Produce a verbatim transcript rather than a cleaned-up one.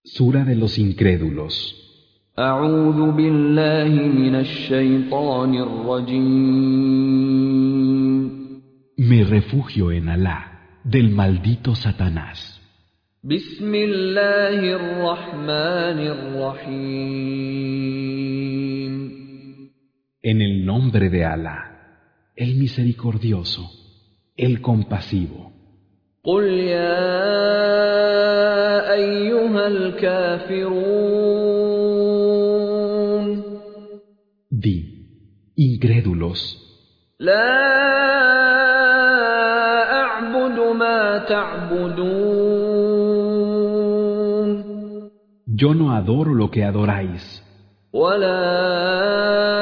Sura de los incrédulos. أعوذ بالله من الشيطان الرجيم. Me refugio en Alá, del maldito Satanás. بسم الله الرحمن الرحيم. En el nombre de Alá, el misericordioso, el compasivo. قل يا أيها الكافرون. Di, incrédulos, لا أعبد ما تعبدون. yo no adoro lo que adoráis, ولا